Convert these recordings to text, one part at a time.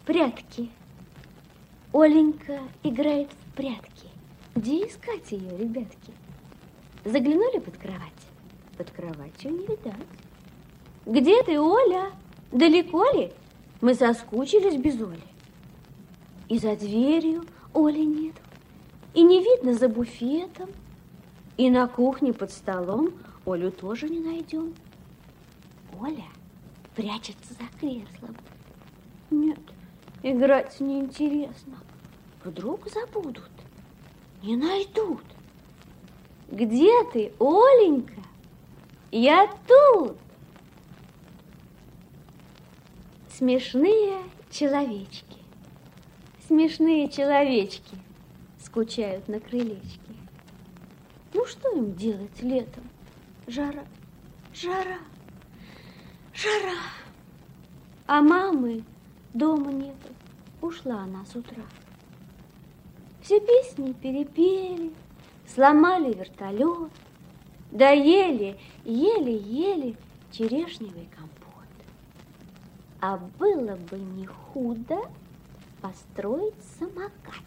Прятки. Оленька играет в прятки. Где искать ее, ребятки? Заглянули под кровать? Под кроватью не видать. Где ты, Оля? Далеко ли? Мы соскучились без Оли. И за дверью Оли нет. И не видно за буфетом. И на кухне под столом Олю тоже не найдем. Оля прячется за креслом. Нет, играть неинтересно. Вдруг забудут, не найдут. Где ты, Оленька? Я тут. Смешные человечки. Смешные человечки скучают на крылечке. Ну, что им делать летом? Жара, жара, жара. А мамы дома нету. Ушла она с утра. Все песни перепели, сломали вертолет, доели, еле-еле черешневый компот. А было бы не худо построить самокат.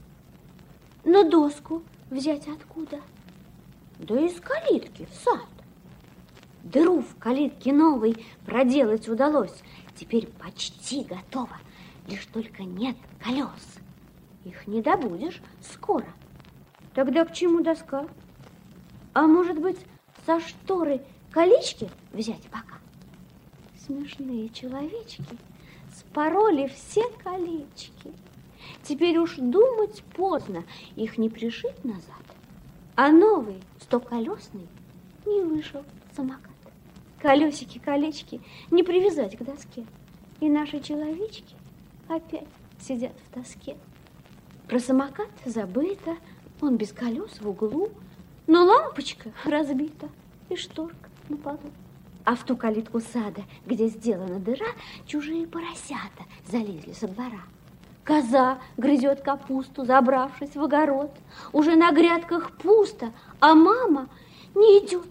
Но доску взять откуда? Да из калитки в сад. Дыру в калитке новой проделать удалось. Теперь почти готово, лишь только нет колес. Их не добудешь скоро. Тогда к чему доска? А может быть, со шторы колечки взять пока? Смешные человечки спороли все колечки. Теперь уж думать поздно, их не пришить назад. А новый, стоколесный, не вышел самокат. Колесики-колечки не привязать к доске. И наши человечки опять сидят в тоске. Про самокат забыто, он без колес в углу, но лампочка разбита и шторка на полу. А в ту калитку сада, где сделана дыра, чужие поросята залезли со двора. Коза грызет капусту, забравшись в огород. Уже на грядках пусто, а мама не идет.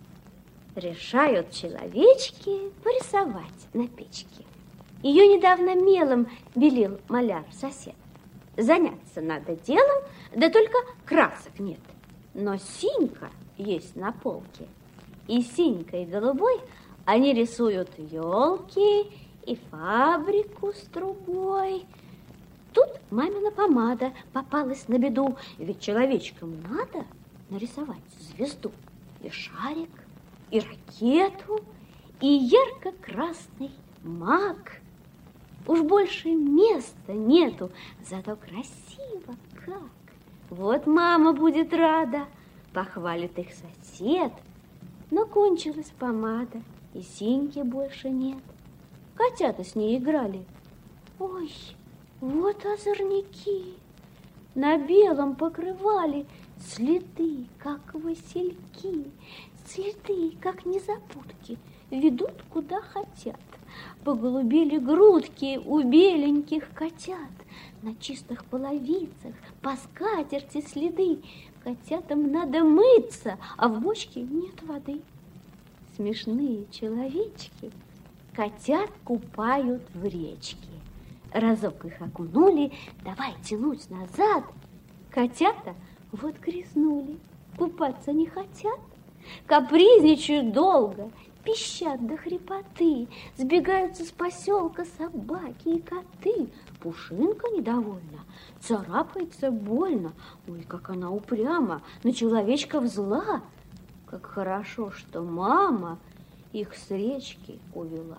Решают человечки порисовать на печке. Ее недавно мелом белил маляр-сосед. Заняться надо делом, да только красок нет. Но синька есть на полке. И синькой и голубой они рисуют елки и фабрику с трубой. Тут мамина помада попалась на беду, ведь человечкам надо нарисовать звезду и шарик, и ракету, и ярко-красный мак. Уж больше места нету, зато красиво как. Вот мама будет рада, похвалит их сосед. Но кончилась помада, и синьки больше нет. Котята с ней играли. Ой, вот озорники на белом покрывале следы, как васильки, следы, как незабудки, ведут куда хотят. Поголубели грудки у беленьких котят, на чистых половицах, по скатерти следы. Котятам надо мыться, а в бочке нет воды. Смешные человечки котят купают в речке. Разок их окунули, давай тянуть назад. Котята вот грязнули, купаться не хотят. Капризничают долго, пищат до хрипоты. Сбегаются с поселка собаки и коты. Пушинка недовольна, царапается больно. Ой, как она упряма, на человечков зла. Как хорошо, что мама их с речки увела.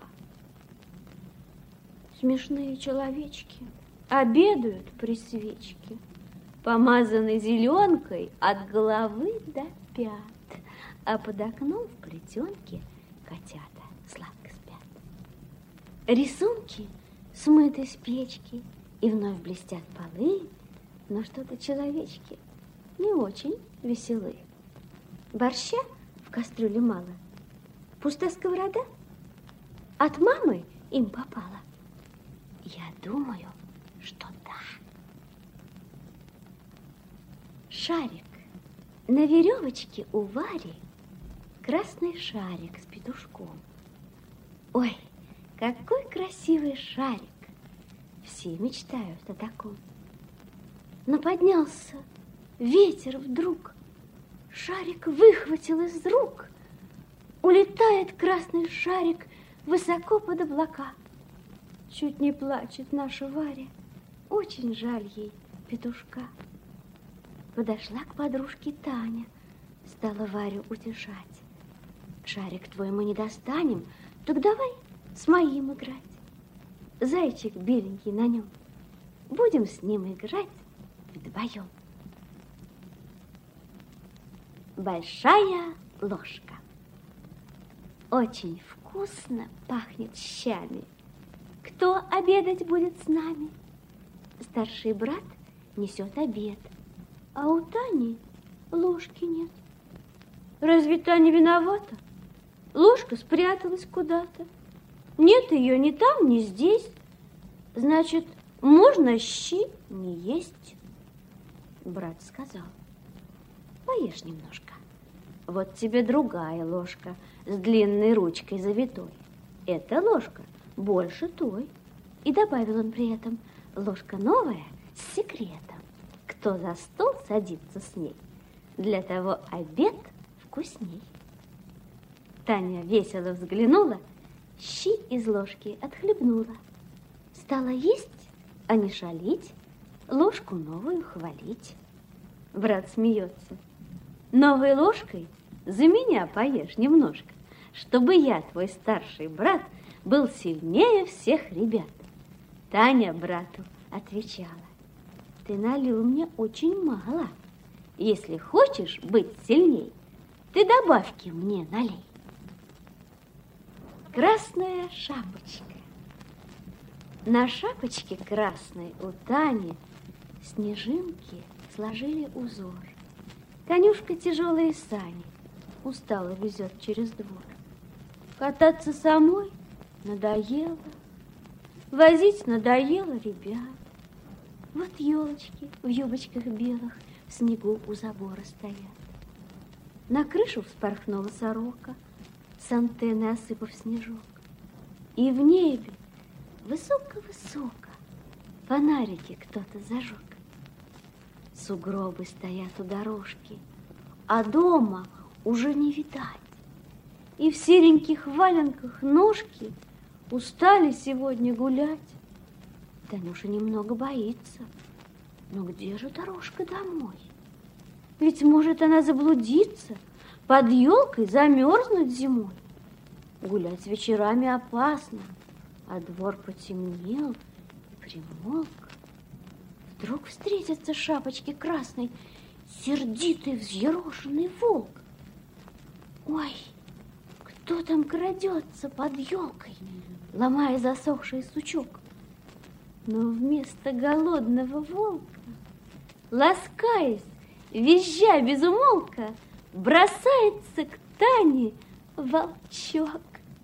Смешные человечки обедают при свечке, помазаны зеленкой от головы до пят, а под окном в плетенке котята сладко спят. Рисунки смыты с печки, и вновь блестят полы, но что-то человечки не очень веселы. Борща в кастрюле мало, пуста сковорода от мамы им попала. Я думаю, что да. Шарик. На веревочке у Вари красный шарик с петушком. Ой, какой красивый шарик! Все мечтают о таком. Но поднялся ветер вдруг, шарик выхватил из рук. Улетает красный шарик высоко под облака. Чуть не плачет наша Варя, очень жаль ей петушка. Подошла к подружке Таня, стала Варю утешать. Шарик твой мы не достанем, так давай с моим играть. Зайчик беленький на нем, будем с ним играть вдвоем. Большая ложка. Очень вкусно пахнет щами. Кто обедать будет с нами? Старший брат несет обед, а у Тани ложки нет. Разве Таня виновата? Ложка спряталась куда-то. Нет ее ни там, ни здесь. Значит, можно щи не есть. Брат сказал: поешь немножко. Вот тебе другая ложка с длинной ручкой завитой. Эта ложка больше той. И добавил он при этом: ложка новая с секретом. Кто за стол садится с ней, для того обед вкусней. Таня весело взглянула, щи из ложки отхлебнула. Стала есть, а не шалить, ложку новую хвалить. Брат смеется: новой ложкой за меня поешь немножко, чтобы я, твой старший брат, был сильнее всех ребят. Таня брату отвечала: ты налил мне очень мало. Если хочешь быть сильней, ты добавки мне налей. Красная шапочка. На шапочке красной у Тани снежинки сложили узор. Танюшка тяжелые сани устало везет через двор. Кататься самой надоело, возить надоело ребят. Вот елочки в юбочках белых в снегу у забора стоят. На крышу вспорхнула сорока, с антенны осыпав снежок. И в небе высоко-высоко фонарики кто-то зажег. Сугробы стоят у дорожки, а дома уже не видать. И в сереньких валенках ножки устали сегодня гулять. Танюша немного боится. Но где же дорожка домой? Ведь может она заблудиться, под елкой замерзнуть зимой. Гулять вечерами опасно, а двор потемнел и примолк. Вдруг встретится шапочке красной сердитый взъерошенный волк. Ой, кто там крадется под елкой, ломая засохший сучок? Но вместо голодного волка, ласкаясь, визжа без умолка, бросается к Тане волчок.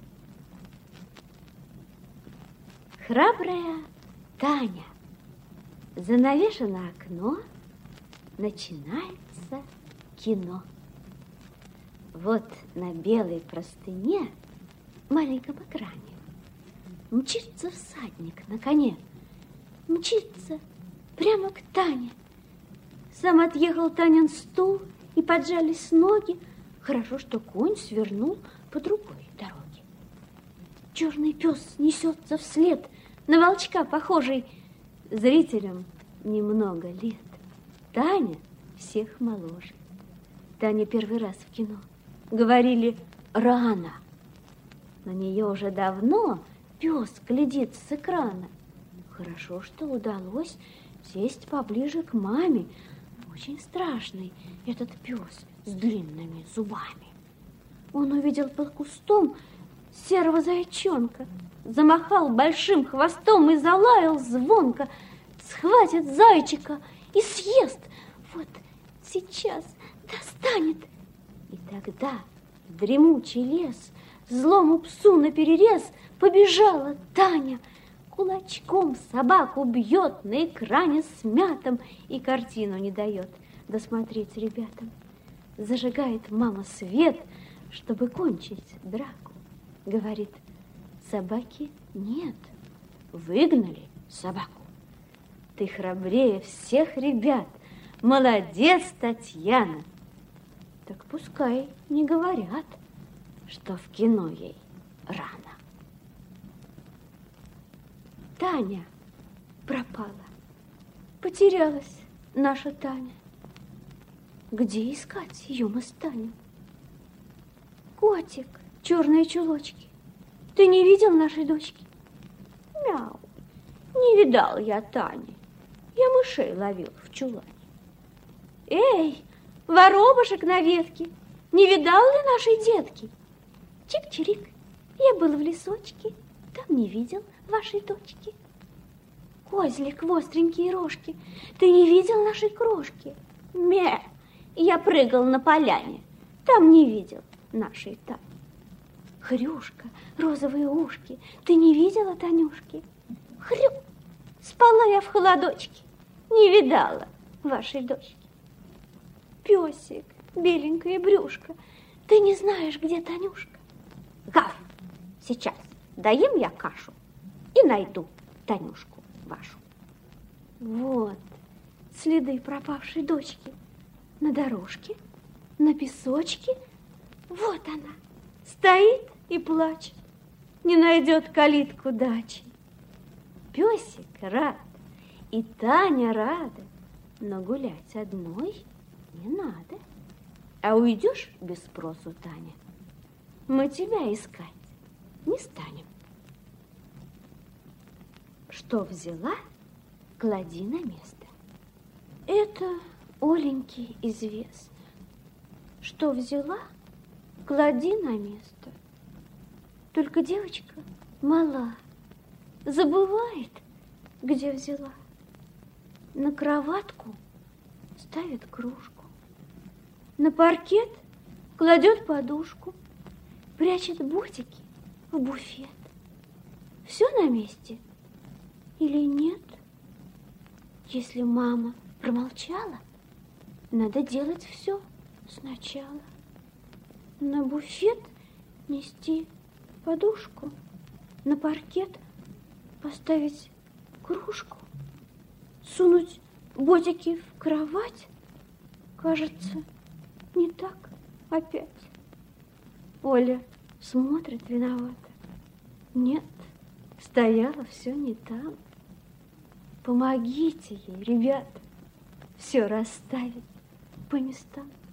Храбрая Таня. Занавешено окно, начинается кино. Вот на белой простыне, маленьком экране, мчится всадник на коне, мчится прямо к Тане. Сам отъехал Танин стул, и поджались ноги. Хорошо, что конь свернул по другой дороге. Черный пес несется вслед, на волчка похожий. Зрителям немного лет. Таня всех моложе. Таня первый раз в кино. Говорили, рано. На нее уже давно пес глядит с экрана. Хорошо, что удалось сесть поближе к маме. Очень страшный этот пес с длинными зубами. Он увидел под кустом серого зайчонка, замахал большим хвостом и залаял звонко. Схватит зайчика и съест. Вот сейчас достанет. И тогда в дремучий лес злому псу наперерез побежала Таня. Кулачком собаку бьет на экране смятом и картину не дает досмотреть ребятам. Зажигает мама свет, чтобы кончить драку. Говорит, собаки нет, выгнали собаку. Ты храбрее всех ребят. Молодец, Татьяна. Так пускай не говорят, что в кино ей рано. Таня пропала. Потерялась наша Таня. Где искать ее мы станем? Котик, черные чулочки, ты не видел нашей дочки? Мяу, не видал я Тани. Я мышей ловил в чулане. Эй, воробушек на ветке, не видал ли нашей детки? Чик-чирик, я был в лесочке, там не видел вашей дочки. Козлик в остренькие рожки, ты не видел нашей крошки? Ме, я прыгал на поляне, там не видел нашей Тани. Хрюшка, розовые ушки, ты не видела Танюшки? Хрю, спала я в холодочке, не видала вашей дочки. Песик, беленькое брюшко, ты не знаешь, где Танюшка? Гав, сейчас доем я кашу и найду Танюшку вашу. Вот следы пропавшей дочки на дорожке, на песочке. Вот она, стоит и плачет, не найдет калитку дачи. Песик рад, и Таня рада, но гулять одной не надо. А уйдешь без спросу, Таня, мы тебя искать не станем. Что взяла, клади на место. Это Оленьке известно. Что взяла, клади на место. Только девочка мала, забывает, где взяла. На кроватку ставит кружку, на паркет кладет подушку, прячет ботики в буфет. Все на месте или нет? Если мама промолчала, надо делать все сначала. На буфет нести подушку, на паркет поставить кружку, сунуть ботики в кровать. Кажется, не так опять. Оля смотрит виновата. Нет, стояло все не там. Помогите ей, ребята, все расставить по местам.